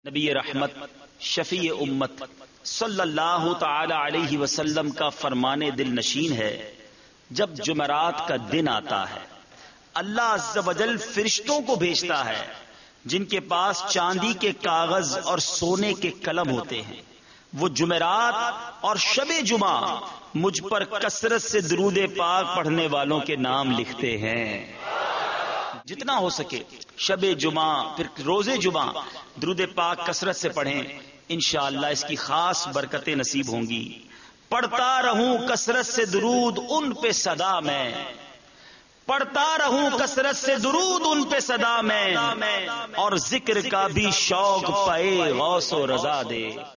नबी रहमत शफी उम्मत सल्लल्लाहु ताला अलैहि वसल्लम का फरमाने दिल नशीन है, जब जुमेरात का दिन आता है अल्लाह अज़्ज़ वजल फरिश्तों को भेजता है जिनके पास चांदी के कागज और सोने के कलम होते हैं। वो जुमेरात और शबे जुमा मुझ पर कसरत से दुरूद पाक पढ़ने वालों के नाम लिखते हैं। जितना हो सके शबे जुमा फिर रोजे जुमा दुरूद पाक कसरत से पढ़ें, इंशाअल्लाह इसकी खास बरकतें नसीब होंगी। पढ़ता रहूं कसरत से दुरूद उन पे सदा मैं, पढ़ता रहूं कसरत से दुरूद उन पे सदा मैं, और जिक्र का भी शौक पाए गौस व रजा दे।